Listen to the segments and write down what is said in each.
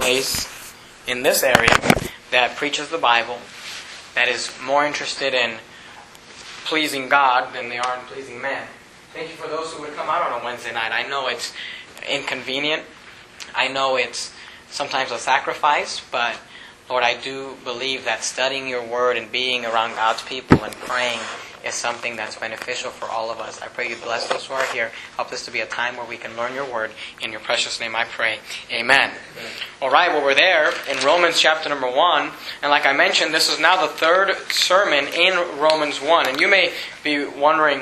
place in this area that preaches the Bible, that is more interested in pleasing God than they are in pleasing man. Thank you for those who would come out on a Wednesday night. I know it's inconvenient. I know it's sometimes a sacrifice, but Lord, I do believe that studying your Word and being around God's people and praying is something that's beneficial for all of us. I pray you bless those who are here. Help this to be a time where we can learn your Word. In your precious name I pray. Amen. All right, well, we're there in Romans chapter number 1. And like I mentioned, this is now the third sermon in Romans 1. And you may be wondering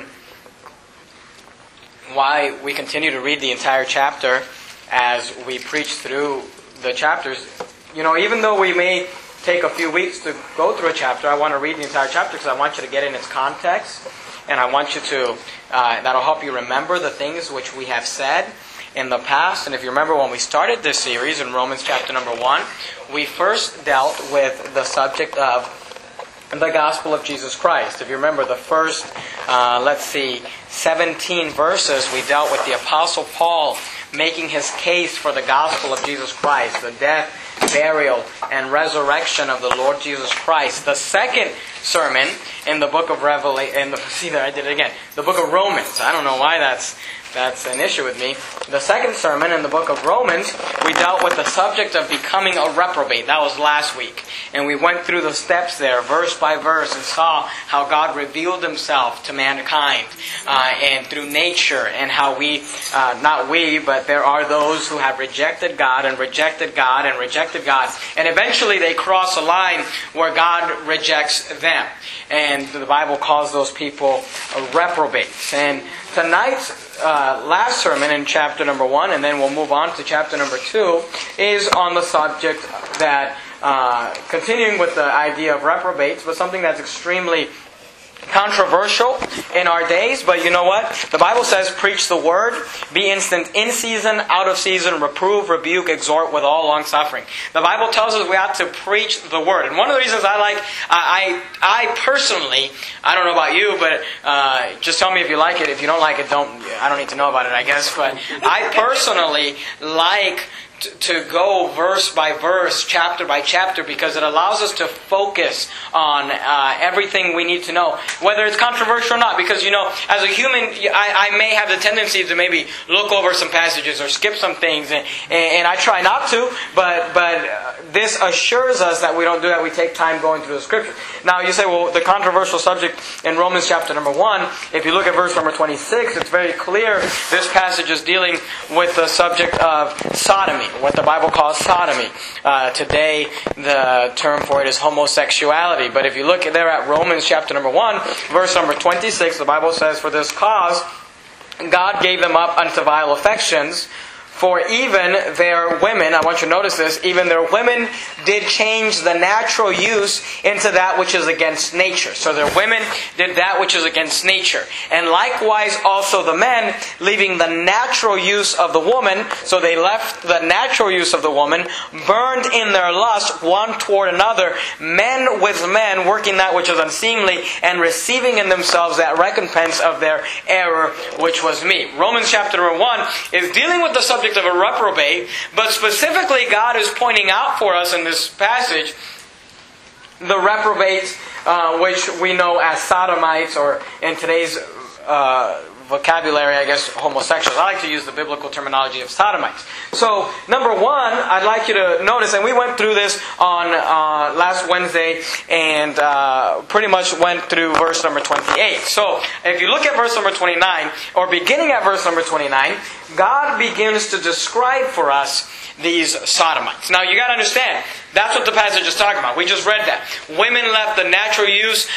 why we continue to read the entire chapter as we preach through the chapters. You know, even though we may take a few weeks to go through a chapter, I want to read the entire chapter because I want you to get in its context. And I want you to, that'll help you remember the things which we have said in the past. And if you remember when we started this series in Romans chapter number 1, we first dealt with the subject of the gospel of Jesus Christ. If you remember the first, 17 verses, we dealt with the Apostle Paul making his case for the gospel of Jesus Christ, the death, burial, and resurrection of the Lord Jesus Christ. The second sermon in the book of the book of Romans. I don't know why that's an issue with me. The second sermon in the book of Romans, we dealt with the subject of becoming a reprobate. That was last week. And we went through the steps there, verse by verse, and saw how God revealed Himself to mankind and through nature, and how but there are those who have rejected God and rejected God and rejected God. And eventually they cross a line where God rejects them. And the Bible calls those people reprobates. And tonight's last sermon in chapter number 1, and then we'll move on to chapter number 2, is on the subject that, continuing with the idea of reprobates, but something that's extremely controversial in our days. But you know what? The Bible says, preach the word, be instant in season, out of season, reprove, rebuke, exhort with all long suffering. The Bible tells us we have to preach the word. And one of the reasons I personally, I don't know about you, but just tell me if you like it. If you don't like it, I don't need to know about it, I guess. But I personally like to go verse by verse, chapter by chapter, because it allows us to focus on everything we need to know, whether it's controversial or not. Because, you know, as a human, I may have the tendency to maybe look over some passages or skip some things, and I try not to, but this assures us that we don't do that. We take time going through the Scripture. Now, you say, well, the controversial subject in Romans chapter number 1, if you look at verse number 26, it's very clear this passage is dealing with the subject of sodomy, what the Bible calls sodomy. Today, the term for it is homosexuality. But if you look there at Romans chapter number 1, verse number 26, the Bible says, for this cause God gave them up unto vile affections, for even their women, I want you to notice this, even their women did change the natural use into that which is against nature. So their women did that which is against nature. And likewise also the men, leaving the natural use of the woman, so they left the natural use of the woman, burned in their lust one toward another, men with men, working that which is unseemly, and receiving in themselves that recompense of their error, which was meat. Romans chapter 1 is dealing with the subject of a reprobate, but specifically God is pointing out for us in this passage the reprobates, which we know as sodomites, or in today's vocabulary, I guess, homosexuals. I like to use the biblical terminology of sodomites. So, number 1, I'd like you to notice, and we went through this on last Wednesday, and pretty much went through verse number 28. So, if you look at verse number 29, or beginning at verse number 29, God begins to describe for us these sodomites. Now, you got to understand, that's what the passage is talking about. We just read that. Women left the natural use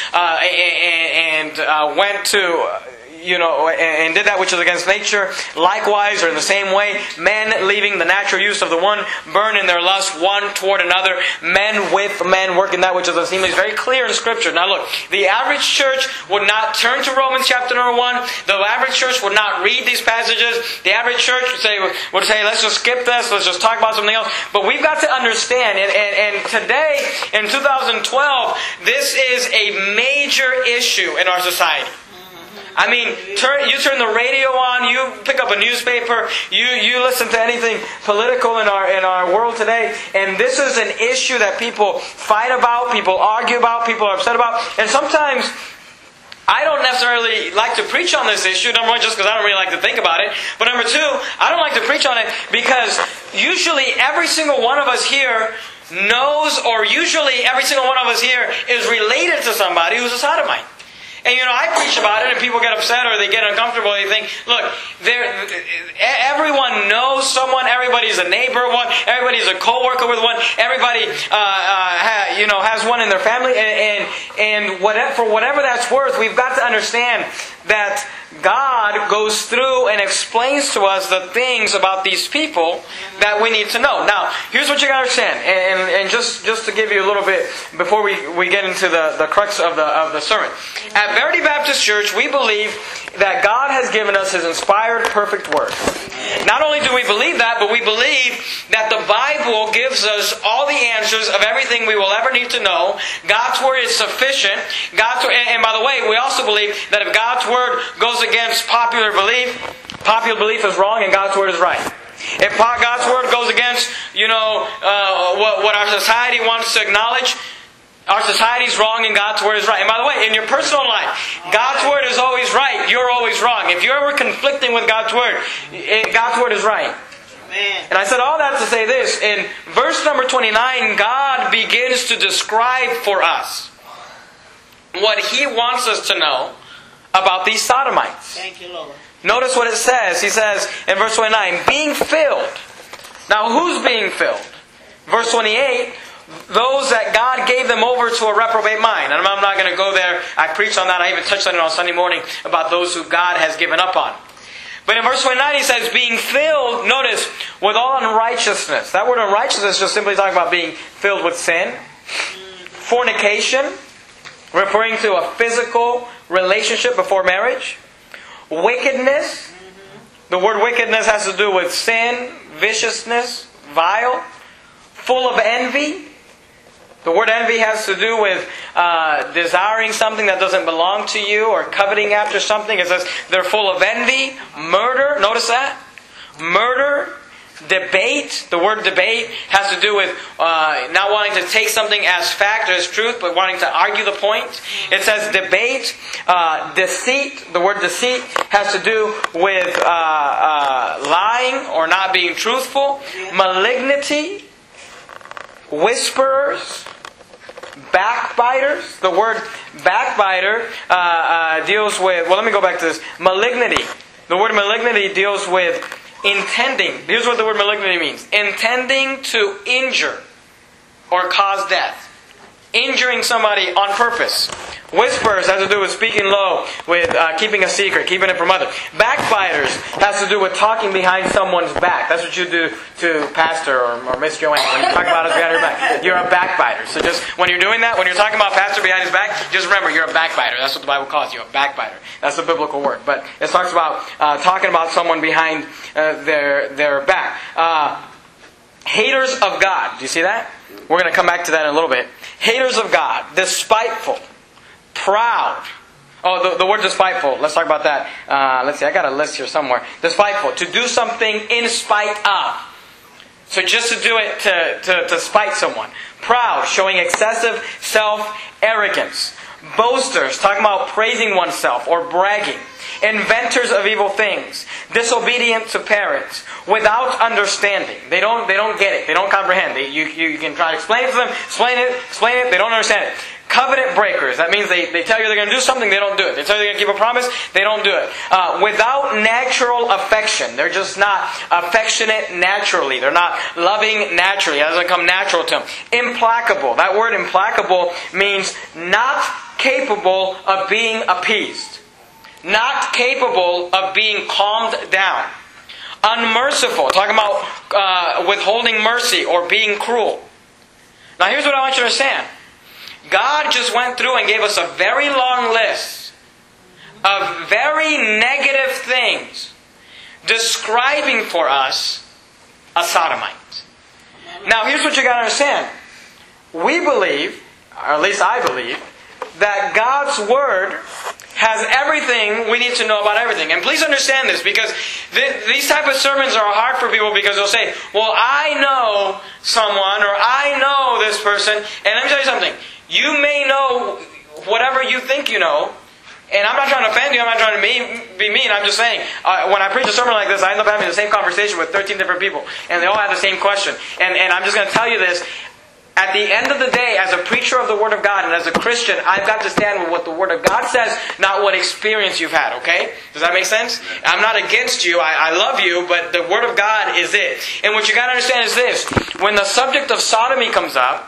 and went to and did that which is against nature. Likewise, or in the same way, men leaving the natural use of the one, burn in their lust one toward another. Men with men, working that which is unseemly. It's very clear in Scripture. Now look, the average church would not turn to Romans chapter number 1. The average church would not read these passages. The average church would say, let's just skip this, let's just talk about something else. But we've got to understand, and today, in 2012, this is a major issue in our society. I mean, you turn the radio on, you pick up a newspaper, you listen to anything political in our world today, and this is an issue that people fight about, people argue about, people are upset about, and sometimes I don't necessarily like to preach on this issue, number one, just because I don't really like to think about it, but number two, I don't like to preach on it because usually every single one of us here knows, or usually every single one of us here is related to somebody who's a sodomite. And I preach about it and people get upset or they get uncomfortable. They think, look, everyone knows someone. Everybody's a neighbor one. Everybody's a co-worker with one. Everybody, has one in their family. And for whatever that's worth, we've got to understand that God goes through and explains to us the things about these people that we need to know. Now, here's what you got to understand, and just to give you a little bit before we get into the crux of the sermon. At Verity Baptist Church, we believe that God has given us His inspired, perfect Word. Not only do we believe that, but we believe that the Bible gives us all the answers of everything we will ever need to know. God's Word is sufficient. And by the way, we also believe that if God's Word goes against popular belief is wrong and God's Word is right. If God's Word goes against, what our society wants to acknowledge, our society's wrong and God's Word is right. And by the way, in your personal life, God's Word is always right. You're always wrong. If you're ever conflicting with God's Word is right. Amen. And I said all that to say this. In verse number 29, God begins to describe for us what He wants us to know about these sodomites. Thank you, Lord. Notice what it says. He says in verse 29, being filled. Now who's being filled? Verse 28, those that God gave them over to a reprobate mind. And I'm not going to go there. I preached on that. I even touched on it on Sunday morning about those who God has given up on. But in verse 29 he says, being filled, notice, with all unrighteousness. That word unrighteousness is just simply talking about being filled with sin. Fornication, referring to a physical relationship before marriage. Wickedness. The word wickedness has to do with sin, viciousness, vile. Full of envy. The word envy has to do with desiring something that doesn't belong to you or coveting after something. It says they're full of envy. Murder. Notice that. Murder. Debate. The word debate has to do with not wanting to take something as fact or as truth, but wanting to argue the point. It says debate. Deceit. The word deceit has to do with lying or not being truthful. Malignity. Whisperers. Backbiters. The word backbiter deals with... Well, let me go back to this. Malignity. The word malignity deals with intending. Here's what the word malignity means. Intending to injure or cause death. Injuring somebody on purpose. Whisperers has to do with speaking low, with keeping a secret, keeping it from others. Backbiters has to do with talking behind someone's back. That's what you do to Pastor or Miss Joanne when you talk about us behind her back. You're a backbiter. So just when you're doing that, when you're talking about Pastor behind his back, just remember you're a backbiter. That's what the Bible calls you, a backbiter. That's the biblical word. But it talks about talking about someone behind their back. Haters of God. Do you see that? We're going to come back to that in a little bit. Haters of God. Despiteful. Proud. Oh, the word despiteful. Let's talk about that. Let's see. I got a list here somewhere. Despiteful. To do something in spite of. So just to do it to spite someone. Proud. Showing excessive self-arrogance. Boasters. Talking about praising oneself or bragging. Inventors of evil things. Disobedient to parents. Without understanding. They don't get it. They don't comprehend. You can try to explain it to them. Explain it. They don't understand it. Covenant breakers. That means they tell you they're going to do something, they don't do it. They tell you they're going to keep a promise, they don't do it. Without natural affection. They're just not affectionate naturally. They're not loving naturally. It doesn't come natural to them. Implacable. That word implacable means not capable of being appeased. Not capable of being calmed down. Unmerciful. Talking about withholding mercy or being cruel. Now here's what I want you to understand. God just went through and gave us a very long list of very negative things describing for us a sodomite. Now here's what you got to understand. We believe, or at least I believe, that God's Word has everything we need to know about everything. And please understand this, because these type of sermons are hard for people, because they'll say, well, I know someone, or I know this person. And let me tell you something. You may know whatever you think you know. And I'm not trying to offend you. I'm not trying to be mean. I'm just saying, when I preach a sermon like this, I end up having the same conversation with 13 different people. And they all have the same question. And I'm just going to tell you this. At the end of the day, as a preacher of the Word of God and as a Christian, I've got to stand with what the Word of God says, not what experience you've had, okay? Does that make sense? I'm not against you. I love you, but the Word of God is it. And what you got to understand is this. When the subject of sodomy comes up,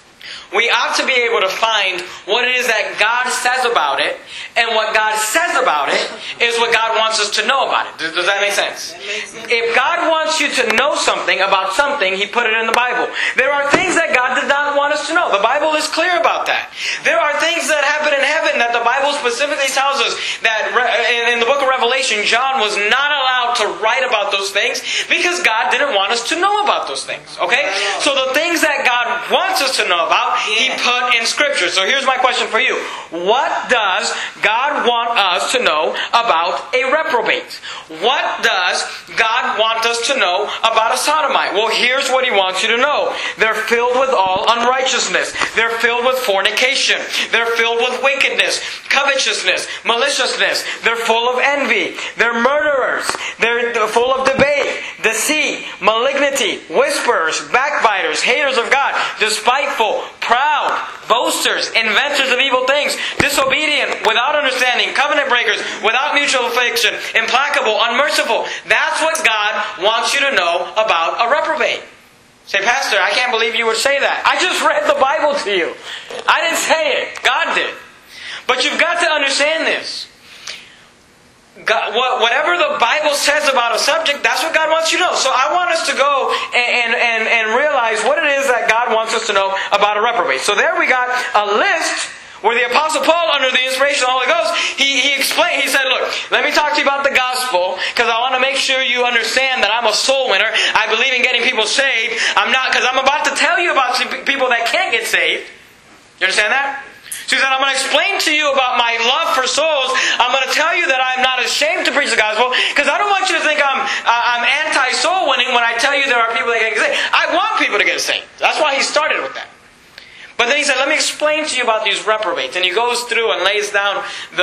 we ought to be able to find what it is that God says about it, and what God says about it is what God wants us to know about it. Does that make sense? If God wants you to know something about something, He put it in the Bible. There are things that God did not want us to know. The Bible is clear about that. There are things that happen in heaven that the Bible specifically tells us that in the book of Revelation, John was not allowed to write about those things because God didn't want us to know about those things. Okay? So the things that God wants us to know about, He put in Scripture. So here's my question for you. What does God want us to know about a reprobate? What does God want us to know about a sodomite? Well, here's what He wants you to know. They're filled with all unrighteousness. They're filled with fornication. They're filled with wickedness, covetousness, maliciousness. They're full of envy. They're murderers. They're full of debate, deceit, malignity, whisperers, backbiters, haters of God, despiteful, proud, boasters, inventors of evil things, disobedient, without understanding, covenant breakers, without mutual affection, implacable, unmerciful. That's what God wants you to know about a reprobate. Say, Pastor, I can't believe you would say that. I just read the Bible to you. I didn't say it. God did. But you've got to understand this. God, whatever the Bible says about a subject, that's what God wants you to know. So I want us to go and realize what it is that God wants us to know about a reprobate. So there we got a list where the Apostle Paul, under the inspiration of the Holy Ghost, he explained, he said, look, let me talk to you about the gospel, because I want to make sure you understand that I'm a soul winner. I believe in getting people saved. Because I'm about to tell you about people that can't get saved. You understand that? So he said, I'm going to explain to you about my love for souls. I'm going to tell you that I'm not ashamed to preach the gospel, because I don't want you to think I'm anti-soul winning when I tell you there are people that can't get saved. I want people to get saved. That's why he started with that. But then he said, let me explain to you about these reprobates. And he goes through and lays down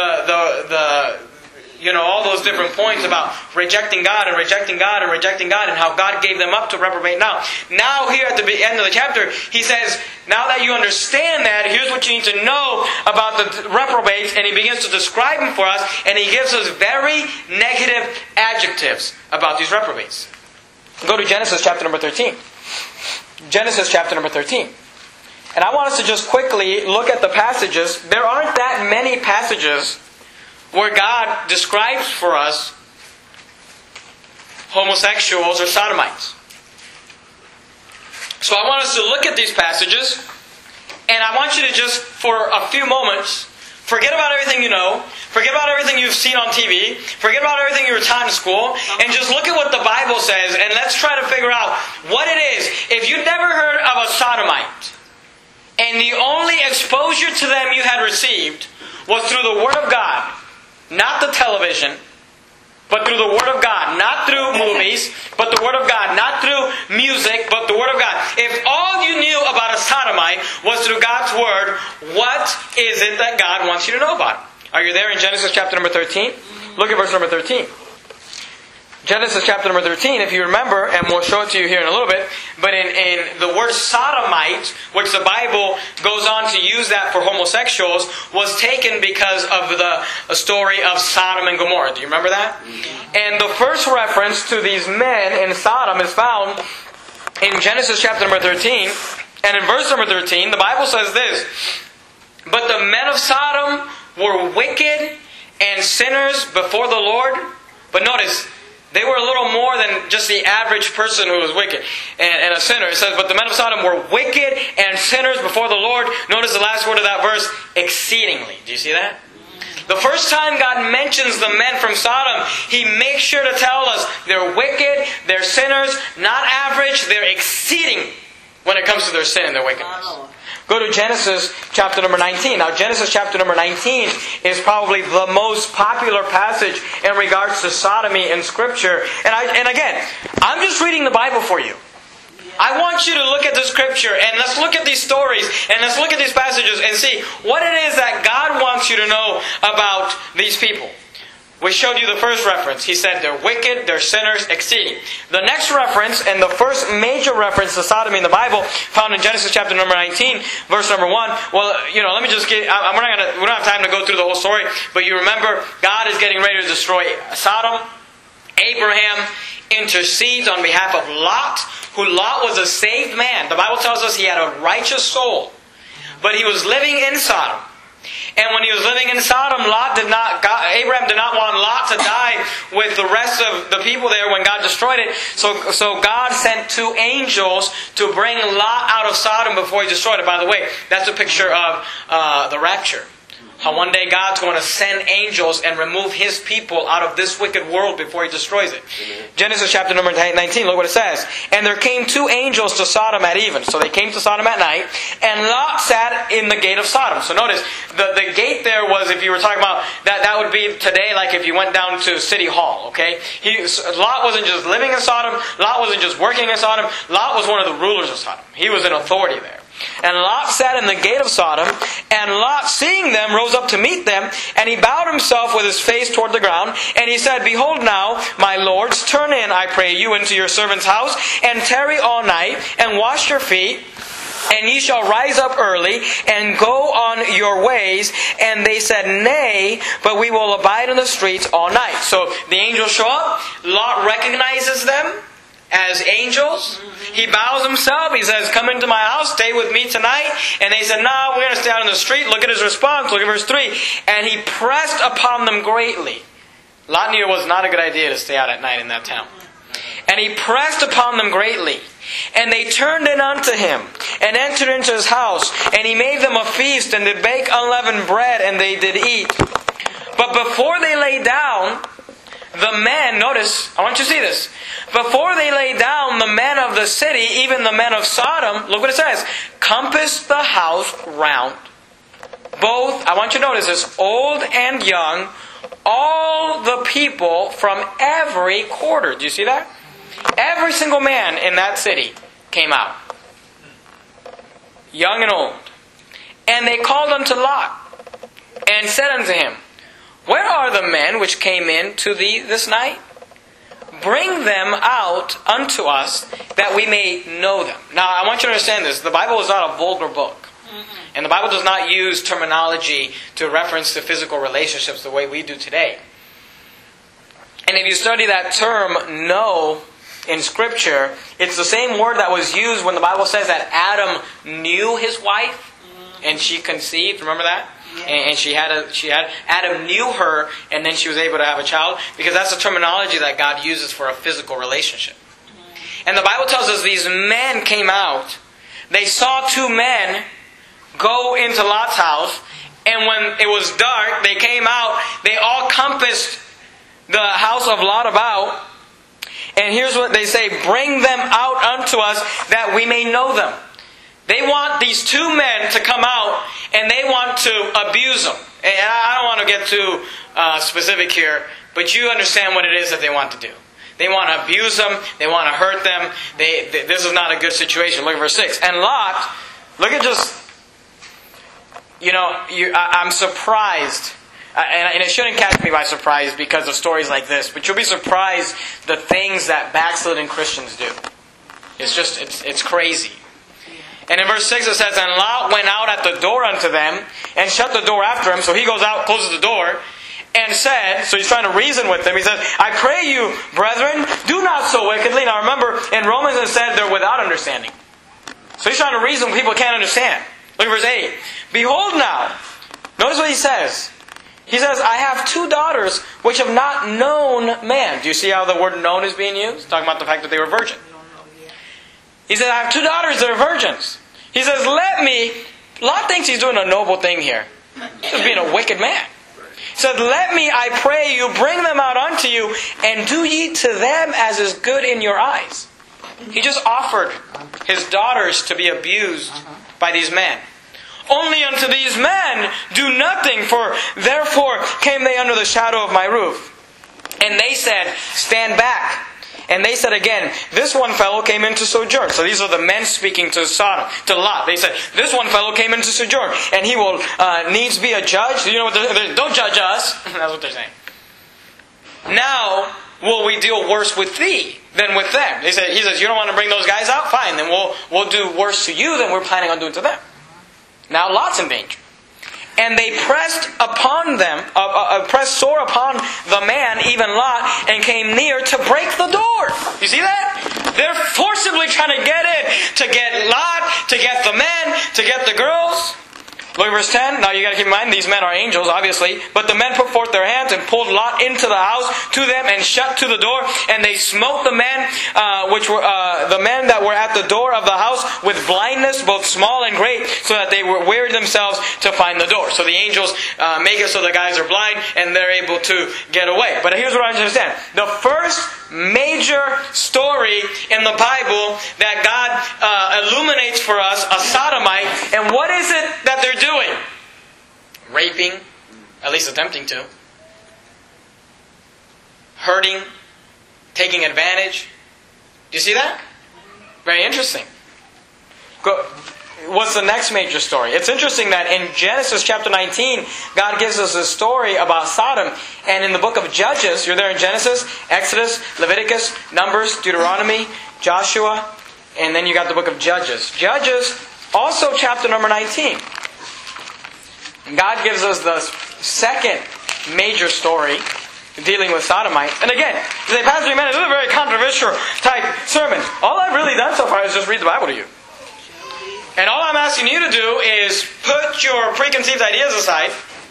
all those different points about rejecting God and rejecting God and rejecting God, and how God gave them up to reprobate. Now here at the end of the chapter, he says, now that you understand that, here's what you need to know about the reprobates, and he begins to describe them for us, and he gives us very negative adjectives about these reprobates. Go to Genesis chapter number 13. Genesis chapter number 13. And I want us to just quickly look at the passages. There aren't that many passages where God describes for us homosexuals or sodomites. So I want us to look at these passages, and I want you to just, for a few moments, forget about everything you know, forget about everything you've seen on TV, forget about everything you were taught in school, and just look at what the Bible says, and let's try to figure out what it is. If you've never heard of a sodomite, and the only exposure to them you had received was through the Word of God, not the television, but through the Word of God. Not through movies, but the Word of God. Not through music, but the Word of God. If all you knew about a sodomite was through God's Word, what is it that God wants you to know about it? Are you there in Genesis chapter number 13? Look at verse number 13. Genesis chapter number 13, if you remember, and we'll show it to you here in a little bit, but in the word sodomite, which the Bible goes on to use that for homosexuals, was taken because of the story of Sodom and Gomorrah. Do you remember that? And the first reference to these men in Sodom is found in Genesis chapter number 13, and in verse number 13, the Bible says this, but the men of Sodom were wicked and sinners before the Lord. But notice, they were a little more than just the average person who was wicked and a sinner. It says, but the men of Sodom were wicked and sinners before the Lord. Notice the last word of that verse, exceedingly. Do you see that? The first time God mentions the men from Sodom, He makes sure to tell us they're wicked, they're sinners, not average, they're exceeding when it comes to their sin and their wickedness. Go to Genesis chapter number 19. Now, Genesis chapter number 19 is probably the most popular passage in regards to sodomy in Scripture. And again, I'm just reading the Bible for you. I want you to look at the Scripture and let's look at these stories and let's look at these passages and see what it is that God wants you to know about these people. We showed you the first reference. He said they're wicked, they're sinners, exceeding. The next reference, and the first major reference to sodomy in the Bible, found in Genesis chapter number 19, verse number 1. Well, let me just get, we don't have time to go through the whole story, but you remember, God is getting ready to destroy Sodom. Abraham intercedes on behalf of Lot, Lot was a saved man. The Bible tells us he had a righteous soul, but he was living in Sodom. And when he was living in Sodom, Abraham did not want Lot to die with the rest of the people there when God destroyed it. So God sent 2 angels to bring Lot out of Sodom before he destroyed it. By the way, that's a picture of the rapture. How one day God's going to send angels and remove His people out of this wicked world before He destroys it. Genesis chapter number 19, look what it says. And there came 2 angels to Sodom at even. So they came to Sodom at night, and Lot sat in the gate of Sodom. So notice, the gate there was, if you were talking about, that would be today like if you went down to City Hall, okay? Lot wasn't just living in Sodom. Lot wasn't just working in Sodom. Lot was one of the rulers of Sodom. He was an authority there. And Lot sat in the gate of Sodom, and Lot, seeing them, rose up to meet them, and he bowed himself with his face toward the ground, and he said, Behold now, my lords, turn in, I pray you, into your servant's house, and tarry all night, and wash your feet, and ye shall rise up early, and go on your ways. And they said, Nay, but we will abide in the streets all night. So the angels show up, Lot recognizes them as angels. He bows himself. He says, Come into my house, stay with me tonight. And they said, No, we're going to stay out in the street. Look at his response. Look at verse 3. And he pressed upon them greatly. Lot knew it was not a good idea to stay out at night in that town. And he pressed upon them greatly. And they turned in unto him, and entered into his house. And he made them a feast, and did bake unleavened bread, and they did eat. But before they lay down, the men, notice, I want you to see this. Before they lay down, the men of the city, even the men of Sodom, look what it says, compassed the house round. Both, I want you to notice this, old and young, all the people from every quarter. Do you see that? Every single man in that city came out. Young and old. And they called unto Lot, and said unto him, Where are the men which came in to thee this night? Bring them out unto us, that we may know them. Now, I want you to understand this. The Bible is not a vulgar book. And the Bible does not use terminology to reference to physical relationships the way we do today. And if you study that term, know, in Scripture, it's the same word that was used when the Bible says that Adam knew his wife, and she conceived. Remember that? And Adam knew her, and then she was able to have a child, because that's the terminology that God uses for a physical relationship. And the Bible tells us these men came out. They saw 2 men go into Lot's house, and when it was dark, they came out. They all compassed the house of Lot about. And here's what they say, Bring them out unto us, that we may know them. They want these 2 men to come out, and they want to abuse them. And I don't want to get too specific here, but you understand what it is that they want to do. They want to abuse them. They want to hurt them. This is not a good situation. Look at verse 6. And Lot, look at just, I'm surprised. And it shouldn't catch me by surprise because of stories like this, but you'll be surprised the things that backslidden Christians do. It's crazy. And in verse 6 it says, And Lot went out at the door unto them, and shut the door after him. So he goes out, closes the door, and said, so he's trying to reason with them. He says, I pray you, brethren, do not so wickedly. Now remember, in Romans it said they're without understanding. So he's trying to reason with people who can't understand. Look at verse 8. Behold now, notice what he says. He says, I have 2 daughters which have not known man. Do you see how the word known is being used? Talking about the fact that they were virgin. He says, I have 2 daughters that are virgins. He says, Lot thinks he's doing a noble thing here. He's just being a wicked man. He said, Let me, I pray you, bring them out unto you, and do ye to them as is good in your eyes. He just offered his daughters to be abused by these men. Only unto these men do nothing, for therefore came they under the shadow of my roof. And they said, stand back. And they said again, this one fellow came into sojourn. So these are the men speaking to Sodom, to Lot. They said, this one fellow came into sojourn, and he will needs be a judge. You know what? Don't judge us. That's what they're saying. Now will we deal worse with thee than with them. He says, you don't want to bring those guys out? Fine, then we'll do worse to you than we're planning on doing to them. Now Lot's in danger. And they pressed upon them, pressed sore upon the man, even Lot, and came near to break the door. You see that? They're forcibly trying to get in, to get Lot, to get the men, to get the girls. Look at verse 10. Now you got to keep in mind, these men are angels, obviously. But the men put forth their hands and pulled Lot into the house to them and shut to the door. And they smote the men, the men that were at the door of the house with blindness, both small and great, so that they were wearied themselves to find the door. So the angels make it so the guys are blind and they're able to get away. But here's what I understand. The first major story in the Bible that God illuminates for us, a sodomite, and what is it that they're doing? Raping, at least attempting to. Hurting, taking advantage. Do you see that? Very interesting. What's the next major story? It's interesting that in Genesis chapter 19, God gives us a story about Sodom. And in the book of Judges, you're there in Genesis, Exodus, Leviticus, Numbers, Deuteronomy, Joshua, and then you got the book of Judges. Judges, also chapter number 19. God gives us the second major story dealing with sodomites. And again, you say, Pastor, man, this is a very controversial type sermon. All I've really done so far is just read the Bible to you. And all I'm asking you to do is put your preconceived ideas aside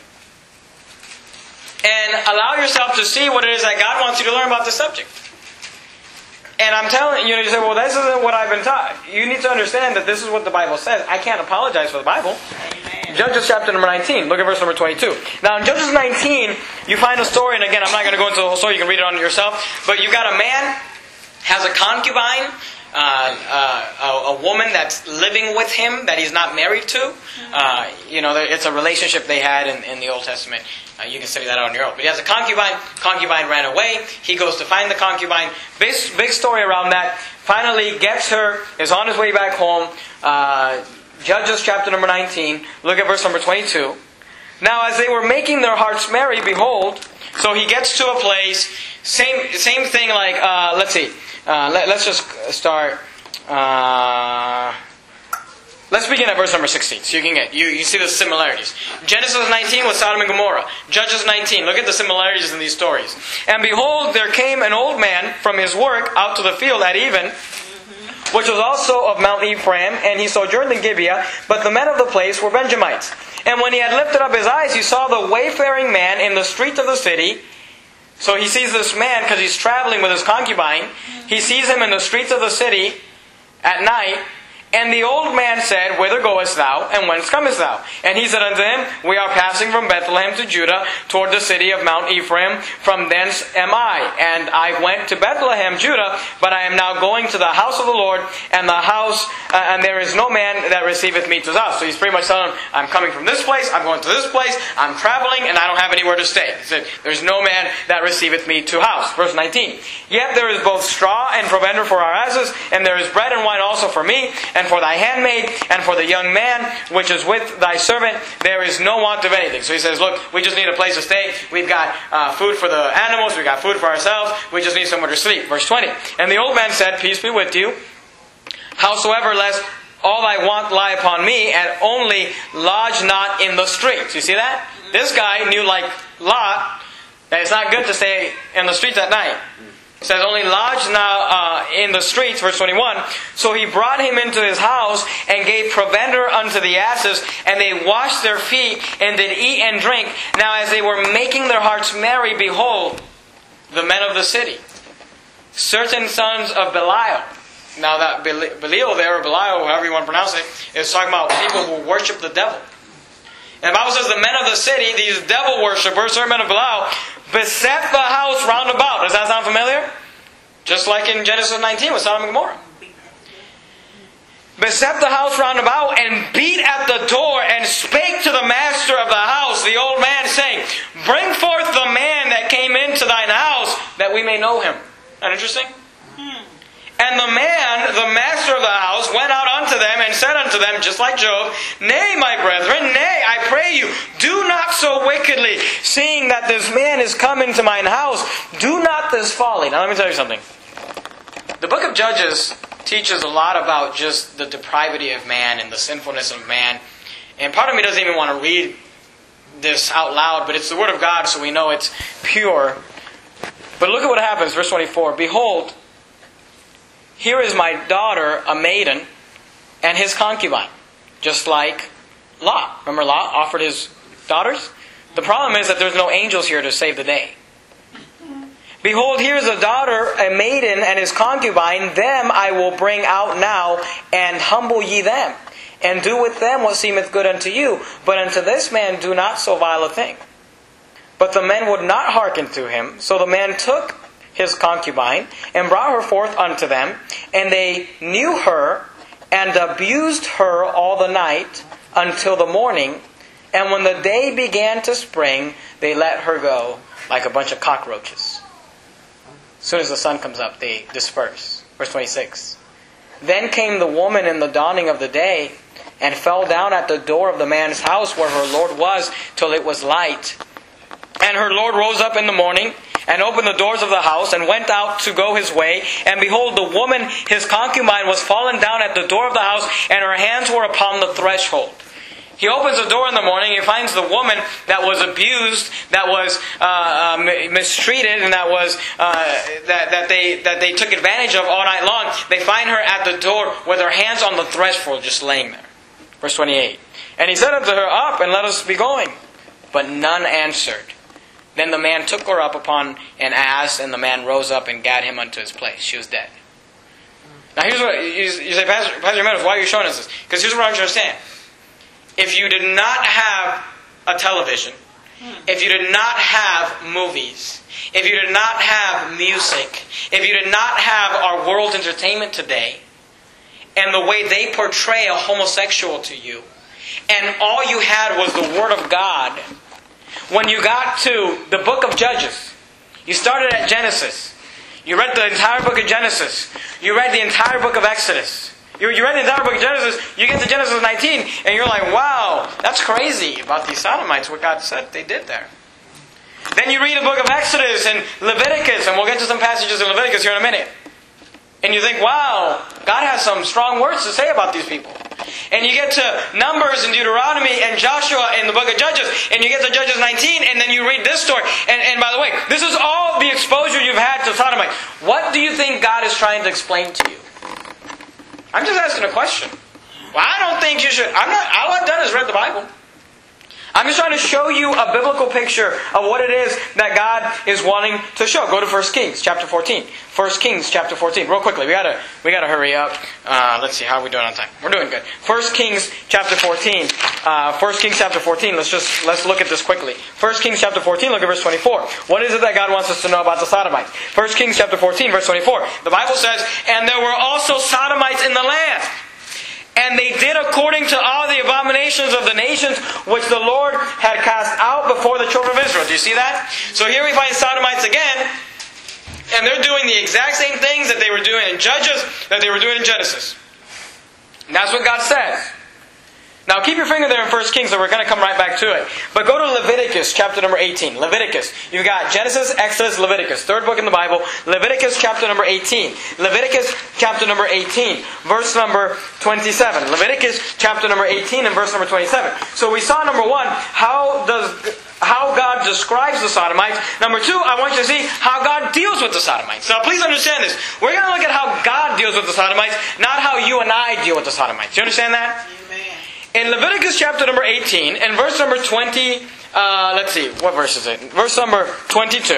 and allow yourself to see what it is that God wants you to learn about the subject. And I'm telling you, you say, well, this isn't what I've been taught. You need to understand that this is what the Bible says. I can't apologize for the Bible. Amen. Judges chapter number 19. Look at verse number 22. Now in Judges 19, you find a story, and again, I'm not going to go into the whole story. You can read it on yourself. But you got a man, has a concubine, a woman that's living with him that he's not married to. It's a relationship they had in the Old Testament. You can study that out on your own. But he has a concubine. Concubine ran away. He goes to find the concubine. Big story around that. Finally gets her, is on his way back home. Judges chapter number 19. Look at verse number 22. Now as they were making their hearts merry, behold, so he gets to a place, same thing like, let's see. Let's just start. Let's begin at verse number 16, so you can get you see the similarities. Genesis 19 with Sodom and Gomorrah. Judges 19. Look at the similarities in these stories. And behold, there came an old man from his work out to the field at even, which was also of Mount Ephraim, and he sojourned in Gibeah. But the men of the place were Benjamites. And when he had lifted up his eyes, he saw the wayfaring man in the street of the city. So he sees this man because he's traveling with his concubine. He sees him in the streets of the city at night. And the old man said, whither goest thou, and whence comest thou? And he said unto him, we are passing from Bethlehem to Judah, toward the city of Mount Ephraim. From thence am I. And I went to Bethlehem, Judah, but I am now going to the house of the Lord, and there is no man that receiveth me to his house. So he's pretty much telling him, I'm coming from this place, I'm going to this place, I'm traveling, and I don't have anywhere to stay. He said, there's no man that receiveth me to house. Verse 19. Yet there is both straw and provender for our asses, and there is bread and wine also for me, and for thy handmaid, and for the young man which is with thy servant, there is no want of anything. So he says, look, we just need a place to stay. We've got food for the animals. We've got food for ourselves. We just need somewhere to sleep. Verse 20. And the old man said, peace be with you. Howsoever, lest all thy want lie upon me, and only lodge not in the streets. You see that? This guy knew, like Lot, that it's not good to stay in the streets at night. It says, only lodge now in the streets, verse 21. So he brought him into his house and gave provender unto the asses, and they washed their feet and did eat and drink. Now as they were making their hearts merry, behold, the men of the city, certain sons of Belial. Now that Belial there, or Belial, however you want to pronounce it, is talking about people who worship the devil. And the Bible says the men of the city, these devil worshippers, certain men of Belial, beset the house round about. Does that sound familiar? Just like in Genesis 19 with Sodom and Gomorrah. Beset the house round about and beat at the door and know him. Isn't that interesting? And the man, the master of the house, went out unto them and said unto them, just like Job, Nay, my brethren, nay, I pray you, do not so wickedly, seeing that this man is come into mine house. Do not this folly. Now let me tell you something. The book of Judges teaches a lot about just the depravity of man and the sinfulness of man. And part of me doesn't even want to read this out loud, but it's the Word of God, so we know it's pure. But look at what happens, verse 24. Behold, here is my daughter, a maiden, and his concubine. Just like Lot. Remember Lot offered his daughters? The problem is that there's no angels here to save the day. Behold, here is a daughter, a maiden, and his concubine. Them I will bring out now, and humble ye them. And do with them what seemeth good unto you. But unto this man do not so vile a thing. But the men would not hearken to him. So the man took his concubine, and brought her forth unto them. And they knew her, and abused her all the night, until the morning. And when the day began to spring, they let her go, like a bunch of cockroaches. As soon as the sun comes up, they disperse. Verse 26. Then came the woman in the dawning of the day, and fell down at the door of the man's house where her Lord was, till it was light. And her Lord rose up in the morning, and opened the doors of the house, and went out to go his way. And behold, the woman, his concubine, was fallen down at the door of the house, and her hands were upon the threshold. He opens the door in the morning, he finds the woman that was abused, that was mistreated, and that was that they took advantage of all night long. They find her at the door with her hands on the threshold, just laying there. Verse 28. And he said unto her, Up, and let us be going. But none answered. Then the man took her up upon an ass, and the man rose up and gat him unto his place. She was dead. Now here's what you say, Pastor Meadows, why are you showing us this? Because here's what I want you to understand. If you did not have a television, if you did not have movies, if you did not have music, if you did not have our world entertainment today, and the way they portray a homosexual to you, and all you had was the Word of God, when you got to the book of Judges, you started at Genesis. You read the entire book of Genesis. You read the entire book of Exodus. You read the entire book of Genesis. You get to Genesis 19, and you're like, wow, that's crazy about these sodomites, what God said they did there. Then you read the book of Exodus and Leviticus, and we'll get to some passages in Leviticus here in a minute. And you think, wow, God has some strong words to say about these people. And you get to Numbers and Deuteronomy and Joshua in the book of Judges. And you get to Judges 19 and then you read this story. And by the way, this is all the exposure you've had to sodomites. What do you think God is trying to explain to you? I'm just asking a question. Well, I don't think you should. All I've done is read the Bible. I'm just trying to show you a biblical picture of what it is that God is wanting to show. Go to 1 Kings chapter 14. 1 Kings chapter 14. Real quickly, we gotta hurry up. Let's see, how are we doing on time? We're doing good. 1 Kings chapter 14. 1 Kings chapter 14. Let's look at this quickly. 1 Kings chapter 14. Look at verse 24. What is it that God wants us to know about the Sodomites? 1 Kings chapter 14, verse 24. The Bible says, "And there were also Sodomites in the land. And they did according to all the abominations of the nations which the Lord had cast out before the children of Israel." Do you see that? So here we find Sodomites again. And they're doing the exact same things that they were doing in Judges, that they were doing in Genesis. And that's what God says. Now keep your finger there in 1 Kings, so we're going to come right back to it. But go to Leviticus chapter number 18. Leviticus. You've got Genesis, Exodus, Leviticus. Third book in the Bible. Leviticus chapter number 18. Leviticus chapter number 18. Verse number 27. Leviticus chapter number 18 and verse number 27. So we saw, number one, how God describes the Sodomites. Number two, I want you to see how God deals with the Sodomites. Now please understand this. We're going to look at how God deals with the Sodomites, not how you and I deal with the Sodomites. Do you understand that? Amen. In Leviticus chapter number 18, and verse number 20, let's see, what verse is it? Verse number 22.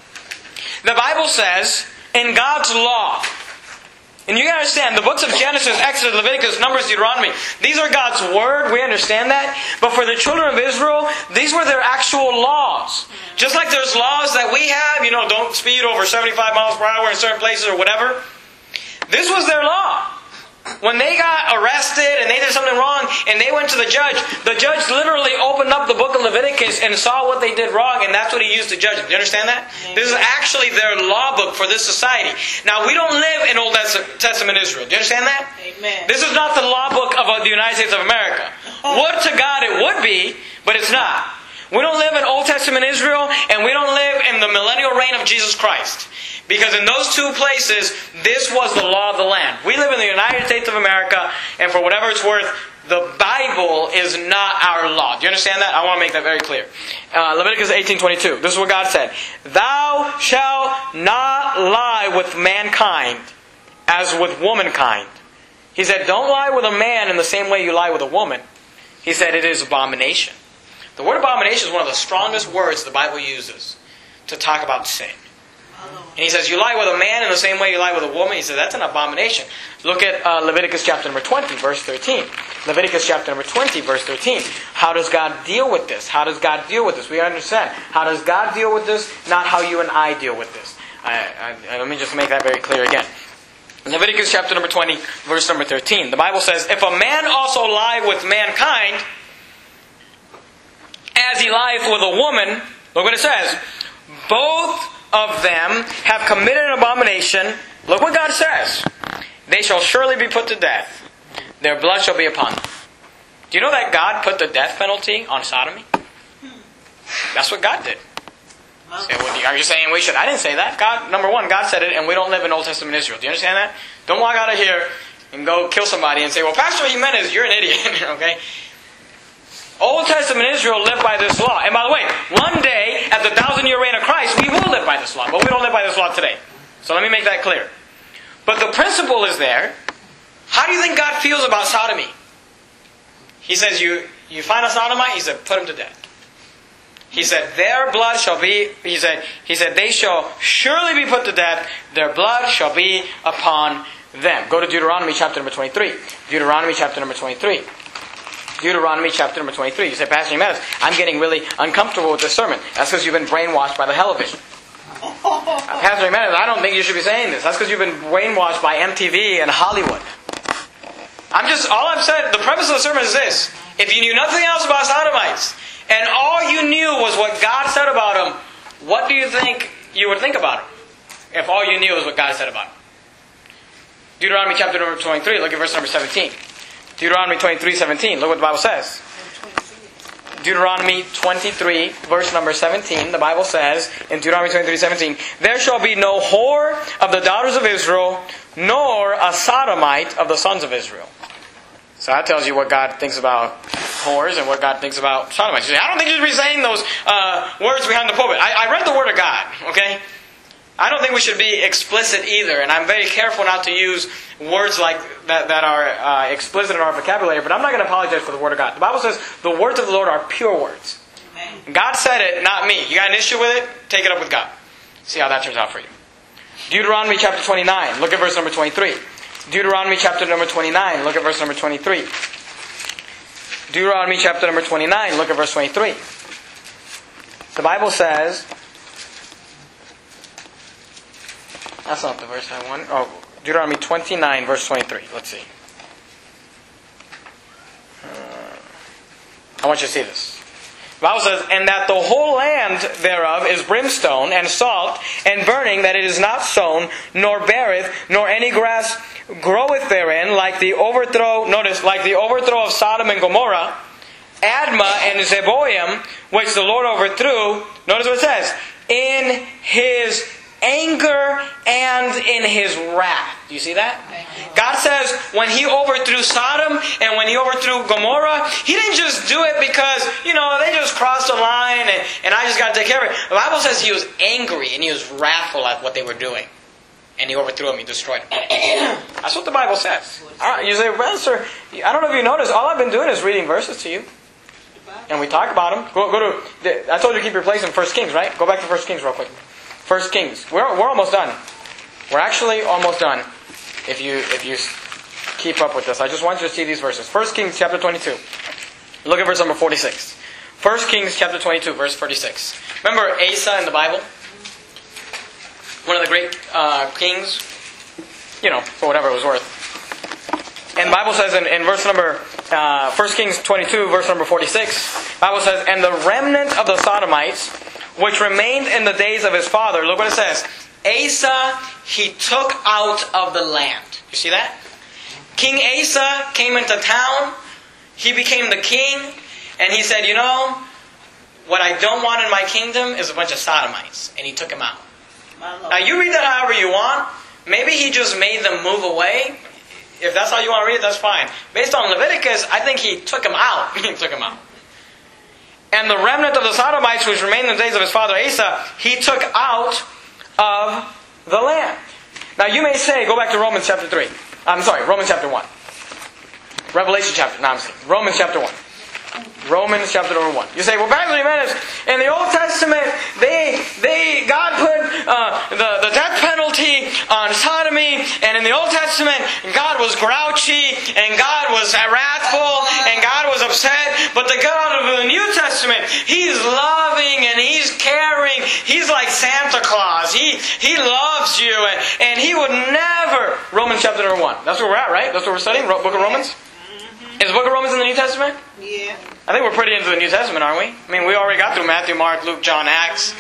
The Bible says, in God's law, and you got to understand, the books of Genesis, Exodus, Leviticus, Numbers, Deuteronomy, these are God's Word, we understand that. But for the children of Israel, these were their actual laws. Just like there's laws that we have, don't speed over 75 miles per hour in certain places or whatever. This was their law. When they got arrested and they did something wrong and they went to the judge literally opened up the book of Leviticus and saw what they did wrong, and that's what he used to judge them. Do you understand that? This is actually their law book for this society. Now, we don't live in Old Testament Israel. Do you understand that? Amen. This is not the law book of the United States of America. Would to God it would be, but it's not. We don't live in Old Testament Israel, and we don't live in the millennial reign of Jesus Christ. Because in those two places, this was the law of the land. We live in the United States of America, and for whatever it's worth, the Bible is not our law. Do you understand that? I want to make that very clear. Leviticus 18:22. This is what God said. Thou shalt not lie with mankind as with womankind. He said, don't lie with a man in the same way you lie with a woman. He said, it is abomination. The word abomination is one of the strongest words the Bible uses to talk about sin. And he says, you lie with a man in the same way you lie with a woman. He says, that's an abomination. Look at Leviticus chapter number 20, verse 13. Leviticus chapter number 20, verse 13. How does God deal with this? How does God deal with this? We understand. How does God deal with this? Not how you and I deal with this. Let me just make that very clear again. Leviticus chapter number 20, verse number 13. The Bible says, if a man also lie with mankind, as he lieth with a woman, look what it says, both of them have committed an abomination. Look what God says. They shall surely be put to death. Their blood shall be upon them. Do you know that God put the death penalty on sodomy? That's what God did. Are you saying we should? I didn't say that. God, number one, God said it, and we don't live in Old Testament Israel. Do you understand that? Don't walk out of here and go kill somebody and say, well, Pastor, what you meant is you're an idiot. Okay? Old Testament Israel lived by this law. And by the way, one day, at the 1,000-year reign of Christ, we will live by this law. But we don't live by this law today. So let me make that clear. But the principle is there. How do you think God feels about sodomy? He says, you find a sodomite? He said, put him to death. He said, their blood shall be, he said, they shall surely be put to death. Their blood shall be upon them. Go to Deuteronomy chapter number 23. Deuteronomy chapter number 23. Deuteronomy chapter number 23. You say, Pastor Jimenez, I'm getting really uncomfortable with this sermon. That's because you've been brainwashed by the television. Pastor Jimenez, I don't think you should be saying this. That's because you've been brainwashed by MTV and Hollywood. All I've said, the premise of the sermon is this. If you knew nothing else about sodomites, and all you knew was what God said about them, what do you think you would think about them? If all you knew was what God said about them. Deuteronomy chapter number 23, look at verse number 17. Deuteronomy 23:17. Look what the Bible says. Deuteronomy 23, verse number 17. The Bible says in Deuteronomy 23:17, there shall be no whore of the daughters of Israel, nor a sodomite of the sons of Israel. So that tells you what God thinks about whores and what God thinks about sodomites. You say, I don't think you should be saying those words behind the pulpit. I read the Word of God, okay? I don't think we should be explicit either, and I'm very careful not to use words like that are explicit in our vocabulary, but I'm not going to apologize for the Word of God. The Bible says the words of the Lord are pure words. Amen. God said it, not me. You got an issue with it? Take it up with God. See how that turns out for you. Deuteronomy chapter 29. Look at verse number 23. Deuteronomy chapter number 29. Look at verse number 23. Deuteronomy chapter number 29. Look at verse 23. The Bible says... That's not the verse I want. Oh, Deuteronomy 29, verse 23. Let's see. I want you to see this. The Bible says, and that the whole land thereof is brimstone and salt and burning, that it is not sown, nor beareth, nor any grass groweth therein, like the overthrow, notice, like the overthrow of Sodom and Gomorrah, Admah and Zeboim, which the Lord overthrew. Notice what it says, in His anger and in His wrath. Do you see that? God says when He overthrew Sodom and when He overthrew Gomorrah, He didn't just do it because, they just crossed a line and I just got to take care of it. The Bible says He was angry and He was wrathful at what they were doing. And He overthrew them, He destroyed them. That's what the Bible says. You say, Pastor, I don't know if you noticed, all I've been doing is reading verses to you. And we talk about them. Go to, I told you to keep your place in 1 Kings, right? Go back to 1 Kings real quick. 1 Kings. We're almost done. We're actually almost done. If you keep up with this, I just want you to see these verses. 1 Kings chapter 22. Look at verse number 46. 1 Kings chapter 22, verse 46. Remember Asa in the Bible? One of the great kings. For whatever it was worth. And the Bible says in verse number 1 Kings 22, verse number 46, Bible says, "And the remnant of the Sodomites, which remained in the days of his father," look what it says, "Asa he took out of the land." You see that? King Asa came into town. He became the king. And he said, you know, what I don't want in my kingdom is a bunch of Sodomites. And he took them out. Now you read that however you want. Maybe he just made them move away. If that's how you want to read it, that's fine. Based on Leviticus, I think he took them out. He took them out. "And the remnant of the Sodomites, which remained in the days of his father Asa, he took out of the land." Now you may say, go back to Romans chapter 3. Romans chapter 1. Romans chapter 1. Romans chapter number 1. You say, well, Pastor Jimenez, in the Old Testament, God put the death penalty on sodomy, and in the Old Testament, God was grouchy, and God was wrathful, and God was upset. But the God of the New Testament, He's loving and He's caring. He's like Santa Claus. He loves you, and He would never. Romans chapter number 1. That's where we're at, right? That's what we're studying. Book of Romans. Is the book of Romans in the New Testament? Yeah. I think we're pretty into the New Testament, aren't we? I mean, we already got through Matthew, Mark, Luke, John, Acts.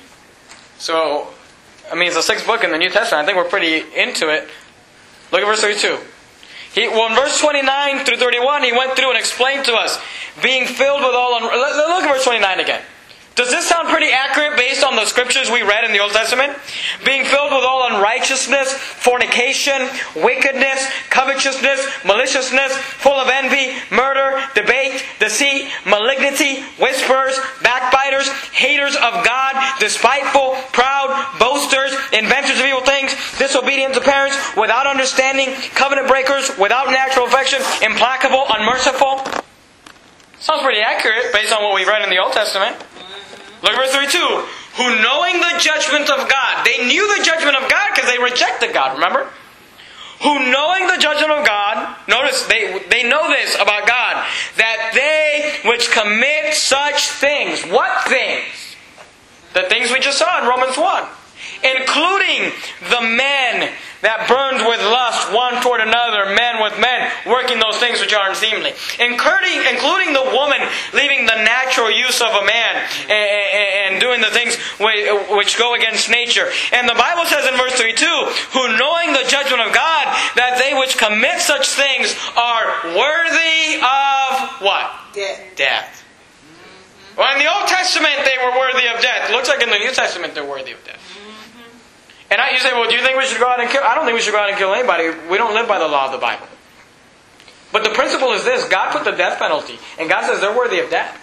So, I mean, it's the sixth book in the New Testament. I think we're pretty into it. Look at verse 32. In verse 29 through 31, he went through and explained to us, being filled with all... Look at verse 29 again. Does this sound pretty accurate based on the scriptures we read in the Old Testament? "Being filled with all unrighteousness, fornication, wickedness, covetousness, maliciousness, full of envy, murder, debate, deceit, malignity, whisperers, backbiters, haters of God, despiteful, proud, boasters, inventors of evil things, disobedient to parents, without understanding, covenant breakers, without natural affection, implacable, unmerciful." Sounds pretty accurate based on what we read in the Old Testament. Look at verse 32. "Who knowing the judgment of God," they knew the judgment of God because they rejected God, remember? "Who knowing the judgment of God," notice they know this about God, "that they which commit such things," what things? The things we just saw in Romans 1. "Including the men that burned with lust one toward another, men with men, working those things which are unseemly. Including the woman leaving the natural use of a man and doing the things which go against nature." And the Bible says in verse 32, "Who knowing the judgment of God, that they which commit such things are worthy of" what? Death. Well, in the Old Testament they were worthy of death. It looks like in the New Testament they're worthy of death. And you say, well, do you think we should go out and kill? I don't think we should go out and kill anybody. We don't live by the law of the Bible. But the principle is this. God put the death penalty. And God says they're worthy of death.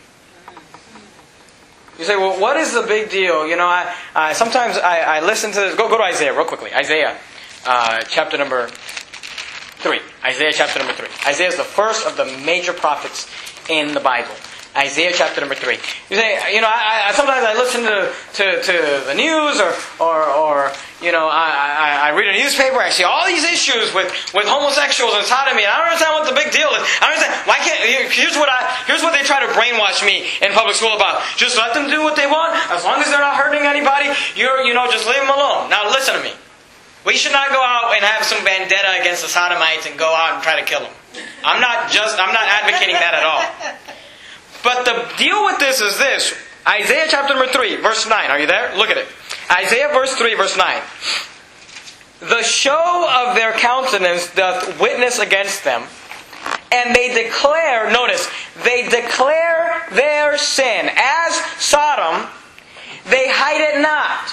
You say, well, what is the big deal? You know, sometimes I listen to this. Go to Isaiah real quickly. Isaiah chapter number 3. Isaiah chapter number 3. Isaiah is the first of the major prophets in the Bible. Isaiah chapter number 3. You say, you know, sometimes I listen to the news or you know, I read a newspaper. I see all these issues with homosexuals and sodomy. And I don't understand what the big deal is. I don't understand why can't. Here's what they try to brainwash me in public school about. Just let them do what they want as long as they're not hurting anybody. Just leave them alone. Now listen to me. We should not go out and have some vendetta against the sodomites and go out and try to kill them. I'm not advocating that at all. But the deal with this is this. Isaiah chapter number 3, verse 9. Are you there? Look at it. Isaiah verse 3, verse 9. "The show of their countenance doth witness against them, and they declare," notice, "they declare their sin. As Sodom, they hide it not."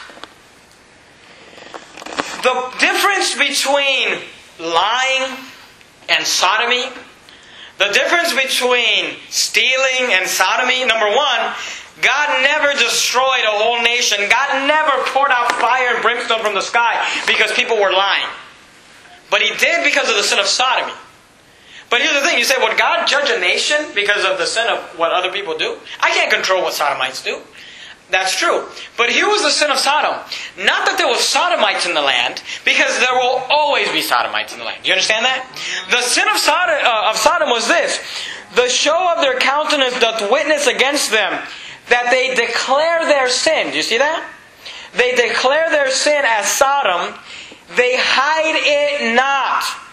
The difference between lying and sodomy, the difference between stealing and sodomy, number one, God never destroyed a whole nation. God never poured out fire and brimstone from the sky because people were lying. But He did because of the sin of sodomy. But here's the thing. You say, would God judge a nation because of the sin of what other people do? I can't control what sodomites do. That's true. But here was the sin of Sodom. Not that there were sodomites in the land, because there will always be sodomites in the land. Do you understand that? The sin of Sodom was this. "The show of their countenance doth witness against them, that they declare their sin." Do you see that? They declare their sin as Sodom. They hide it not.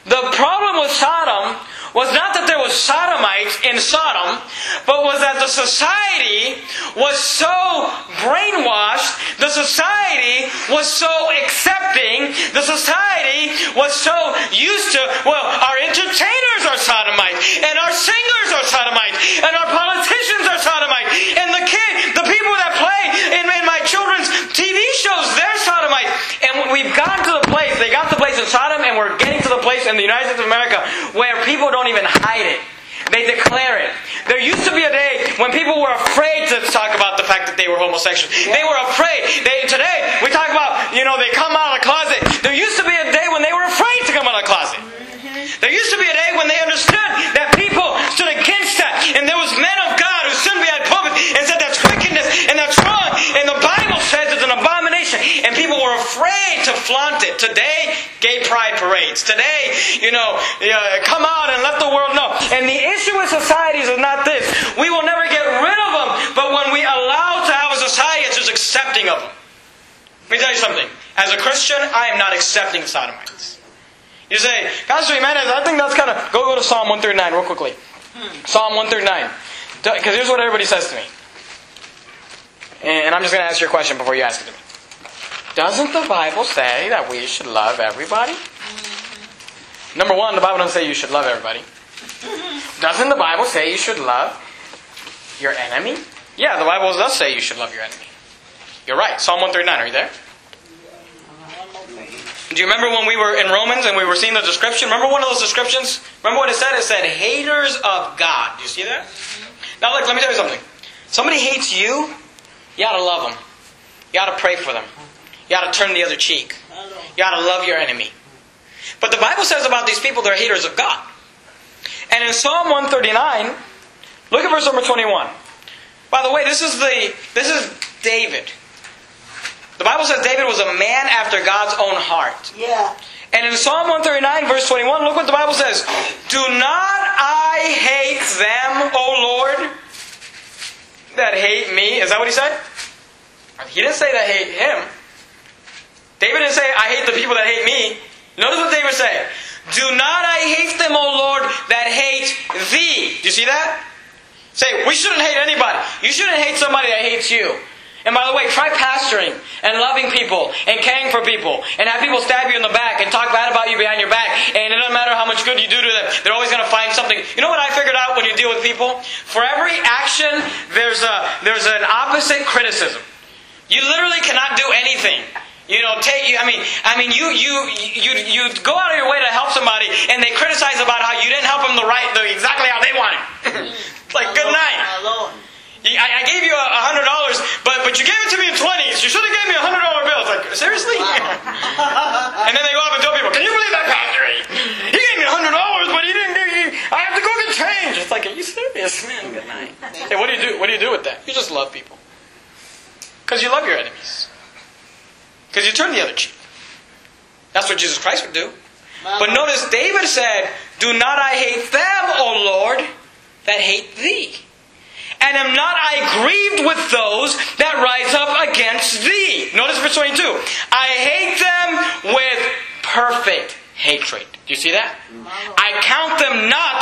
The problem with Sodom was not that there was sodomites in Sodom, but was that the society was so brainwashed, the society was so accepting, the society was so used to, well, our entertainers are sodomites, and our singers are sodomites, and our politicians are sodomites, and the people that play in my children's TV shows, they're sodomites. And we've gotten to the place, they got the place in Sodom, and we're getting to the place in the United States of America where people don't even hide it. They declare it. There used to be a day when people were afraid to talk about the fact that they were homosexual. They were afraid. Today, we talk about, they come out of the closet. There used to be a day when they were afraid to come out of the closet. There used to be a day when they understood that people stood against that. And there was men of God who stood behind pulpit and said that's wickedness and that's wrong. And the Bible says it's an abomination. And people were afraid to flaunt it. Today, gay pride parades. Today, come out and let the world know. And the issue with societies is not this. We will never get rid of them. But when we allow to have a society, it's just accepting of them. Let me tell you something. As a Christian, I am not accepting sodomites. You say, Pastor Jimenez, I think that's kind of... Go to Psalm 139 real quickly. Psalm 139. Because here's what everybody says to me. And I'm just going to ask you a question before you ask it to me. Doesn't the Bible say that we should love everybody? Number one, the Bible doesn't say you should love everybody. Doesn't the Bible say you should love your enemy? Yeah, the Bible does say you should love your enemy. You're right. Psalm 139. Are you there? Do you remember when we were in Romans and we were seeing the description? Remember one of those descriptions? Remember what it said? It said, haters of God. Do you see that? Now look, let me tell you something. Somebody hates you, you ought to love them. You ought to pray for them. You ought to turn the other cheek. You ought to love your enemy. But the Bible says about these people, they're haters of God. And in Psalm 139, look at verse number 21. By the way, this is David. The Bible says David was a man after God's own heart. Yeah. And in Psalm 139, verse 21, look what the Bible says. Do not I hate them, O Lord, that hate me? Is that what he said? He didn't say that hate him. David didn't say, I hate the people that hate me. Notice what David said. Do not I hate them, O Lord, that hate thee. Do you see that? Say, we shouldn't hate anybody. You shouldn't hate somebody that hates you. And by the way, try pastoring and loving people and caring for people and have people stab you in the back and talk bad about you behind your back, and it doesn't matter how much good you do to them, they're always going to find something. You know what I figured out when you deal with people? For every action, there's an opposite criticism. You literally cannot do anything. You go out of your way to help somebody, and they criticize about how you didn't help them exactly how they want it. It's like, good night. I gave you $100, but you gave it to me in 20s. You should have gave me a $100 bill. It's like, seriously? And then they go up and tell people, can you believe that, Pastor? He gave me $100, but he didn't give me. I have to go get change. It's like, are you serious, man? Good night. Hey, what do you do? What do you do with that? You just love people. Because you love your enemies. Because you turn the other cheek. That's what Jesus Christ would do. But notice David said, do not I hate them, O Lord, that hate thee. And am not I grieved with those that rise up against thee? Notice verse 22. I hate them with perfect hatred. Do you see that? I count them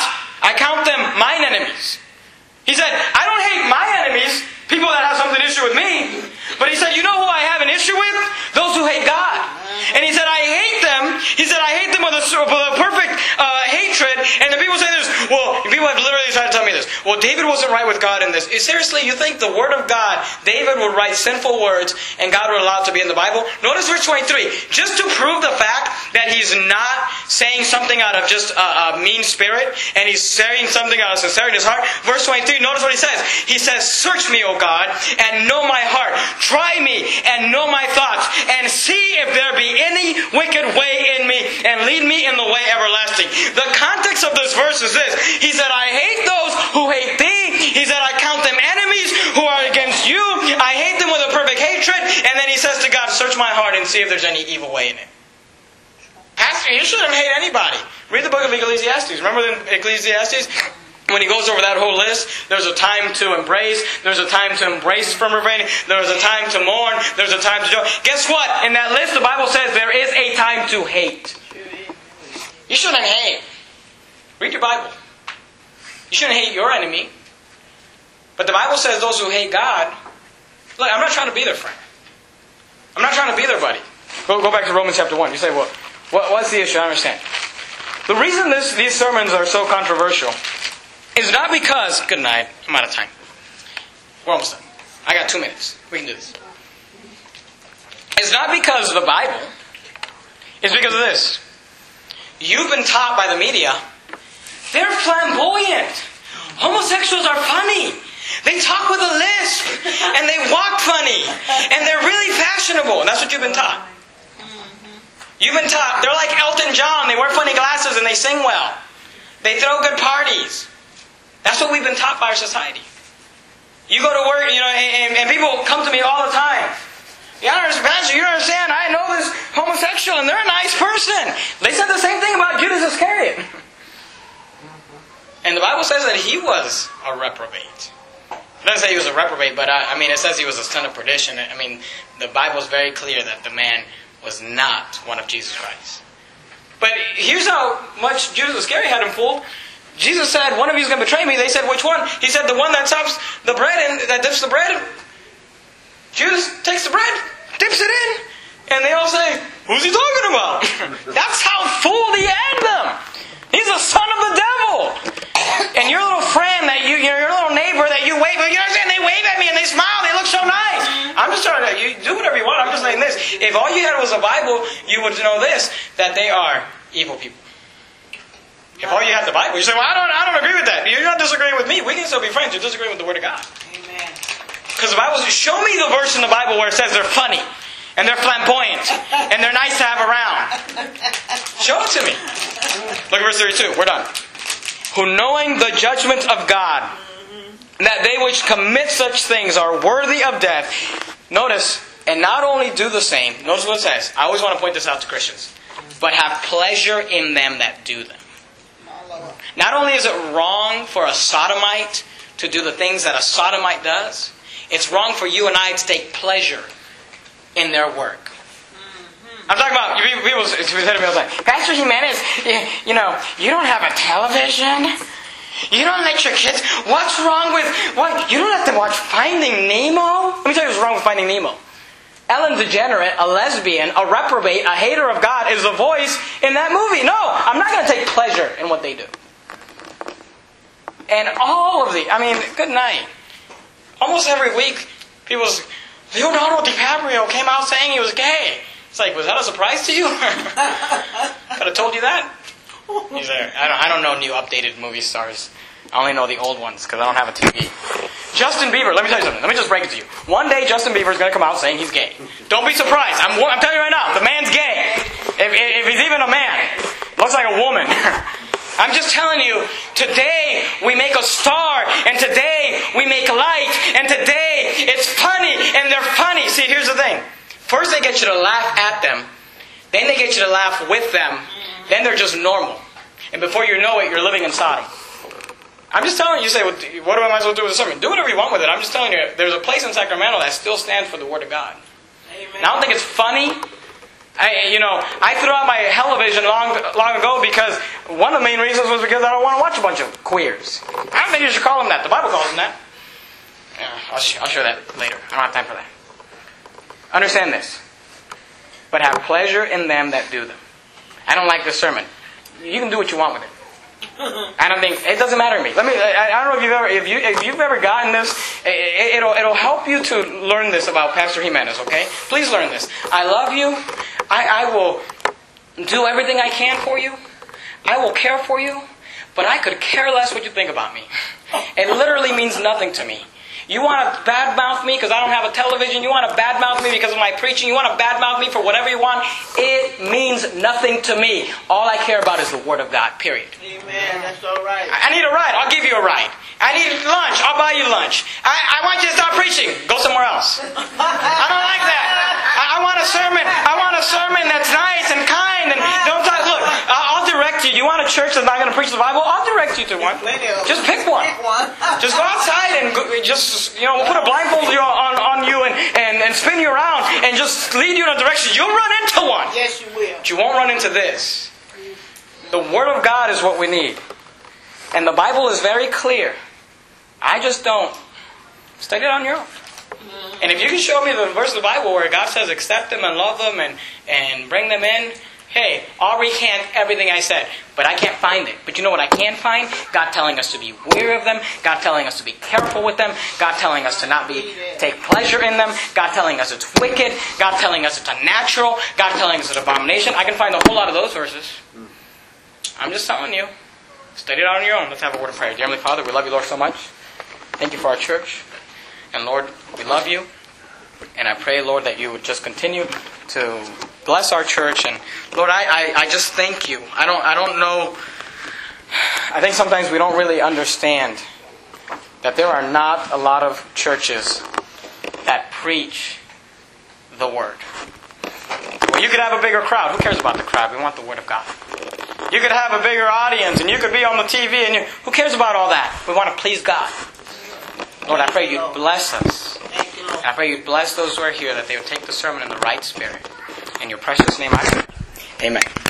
mine enemies. He said, I don't hate my enemies, people that have something issue with me. But he said, you know who I have an issue with? Those who hate God. And he said, I hate them. He said, I hate them with a perfect hatred. And the people say this. Well, people have literally tried to tell me this. Well, David wasn't right with God in this. Seriously, you think the Word of God, David would write sinful words and God would allow it to be in the Bible? Notice verse 23. Just to prove the fact that he's not saying something out of just a mean spirit, and he's saying something out of sincerity in his heart. Verse 23, notice what he says. He says, search me, O God, and know my heart. Try me and know my thoughts, and see if there be any wicked way in me, and lead me in the way everlasting. The context of this verse is this. He said, I hate those who hate thee. He said, I count them enemies who are against you. I hate them with a perfect hatred. And then he says to God, search my heart and see if there's any evil way in it. Pastor, you shouldn't hate anybody. Read the book of Ecclesiastes. Remember in Ecclesiastes? When he goes over that whole list, there's a time to embrace, there's a time to embrace from refraining, there's a time to mourn, there's a time to joy. Guess what? In that list, the Bible says there is a time to hate. You shouldn't hate. Read your Bible. You shouldn't hate your enemy. But the Bible says those who hate God, look, I'm not trying to be their friend. I'm not trying to be their buddy. Go back to Romans chapter 1. You say, well, what's the issue? I understand. The reason these sermons are so controversial is not because... Good night. I'm out of time. We're almost done. I got 2 minutes. We can do this. It's not because of the Bible. It's because of this. You've been taught by the media, they're flamboyant. Homosexuals are funny. They talk with a lisp. And they walk funny. And they're really fashionable. And that's what you've been taught. You've been taught, they're like Elton John. They wear funny glasses and they sing well. They throw good parties. That's what we've been taught by our society. You go to work, and people come to me all the time. Pastor, you don't understand. I know this homosexual and they're a nice person. They said the same thing about Judas Iscariot. And the Bible says that he was a reprobate. It doesn't say he was a reprobate, but it says he was a son of perdition. The Bible is very clear that the man was not one of Jesus Christ. But here's how much Judas Iscariot had him fooled. Jesus said, one of you is going to betray me. They said, which one? He said, the one that chops the bread and that dips the bread. Judas takes the bread, dips it in, and they all say, who's he talking about? That's how fooled he had them. He's the son of the devil. And your little friend, your little neighbor that you wave, you understand? They wave at me and they smile. They look so nice. I'm just trying to, you do whatever you want. I'm just saying this. If all you had was a Bible, you would know this, that they are evil people. If all you had the Bible, you say, well, I don't agree with that. You're not disagreeing with me. We can still be friends. You're disagreeing with the Word of God. Amen. Because the Bible says, show me the verse in the Bible where it says they're funny, and they're flamboyant, and they're nice to have around. Show it to me. Look at verse 32. We're done. Who knowing the judgment of God, that they which commit such things are worthy of death. Notice, and not only do the same, notice what it says. I always want to point this out to Christians. But have pleasure in them that do them. Not only is it wrong for a sodomite to do the things that a sodomite does, it's wrong for you and I to take pleasure in their work. I'm talking about people who said to me all the time, Pastor Jimenez, you don't have a television. You don't let your kids. What's wrong with what? You don't have to watch Finding Nemo. Let me tell you what's wrong with Finding Nemo. Ellen DeGenerate, a lesbian, a reprobate, a hater of God, is the voice in that movie. No, I'm not going to take pleasure in what they do. And all of good night. Almost every week, people say, Leonardo DiCaprio came out saying he was gay. It's like, was that a surprise to you? Could have told you that. He's there. I don't know new updated movie stars. I only know the old ones because I don't have a TV. Justin Bieber, let me tell you something. Let me just break it to you. One day Justin Bieber is going to come out saying he's gay. Don't be surprised. I'm telling you right now, the man's gay. If he's even a man. Looks like a woman. I'm just telling you, today we make a star, and today we make light, and today it's funny, and they're funny. See, here's the thing. First they get you to laugh at them, then they get you to laugh with them, then they're just normal. And before you know it, you're living in Sodom. I'm just telling you, you say, well, what am I supposed to do with the sermon? Do whatever you want with it. I'm just telling you, there's a place in Sacramento that still stands for the Word of God. Amen. And I don't think it's funny. I threw out my television long ago because one of the main reasons was because I don't want to watch a bunch of queers. I don't think you should call them that. The Bible calls them that. Yeah, I'll show that later. I don't have time for that. Understand this. But have pleasure in them that do them. I don't like this sermon. You can do what you want with it. I don't think it doesn't matter to me. I don't know if you've ever gotten this. It'll help you to learn this about Pastor Jimenez. Okay, please learn this. I love you. I will do everything I can for you. I will care for you. But I could care less what you think about me. It literally means nothing to me. You want to badmouth me because I don't have a television? You want to badmouth me because of my preaching? You want to badmouth me for whatever you want? It means nothing to me. All I care about is the Word of God, period. Amen. That's all right. I need a ride. I'll give you a ride. I need lunch. I'll buy you lunch. I want you to stop preaching. Go somewhere else. I don't like that. I want a sermon. I want a sermon that's nice and kind. And don't talk. Look, I'll direct you. You want a church that's not going to preach the Bible? I'll direct you to one. Just pick one. Just go outside and we'll put a blindfold on you and spin you around and just lead you in a direction. You'll run into one. Yes, you will. But you won't run into this. The Word of God is what we need. And the Bible is very clear. I just don't. Study it on your own. And if you can show me the verse of the Bible where God says accept them and love them and bring them in, hey, I'll recant everything I said. But I can't find it. But you know what I can find? God telling us to be wary of them. God telling us to be careful with them. God telling us to not take pleasure in them. God telling us it's wicked. God telling us it's unnatural. God telling us it's an abomination. I can find a whole lot of those verses. I'm just telling you. Study it out on your own. Let's have a word of prayer. Dear Heavenly Father, we love you, Lord, so much. Thank you for our church. And Lord, we love you. And I pray, Lord, that you would just continue to bless our church. And Lord, I just thank you. I don't know. I think sometimes we don't really understand that there are not a lot of churches that preach the Word. Well, you could have a bigger crowd. Who cares about the crowd? We want the Word of God. You could have a bigger audience and you could be on the TV and who cares about all that? We want to please God. Lord, I pray you'd bless us. And I pray you'd bless those who are here, that they would take the sermon in the right spirit. In your precious name I pray. Amen.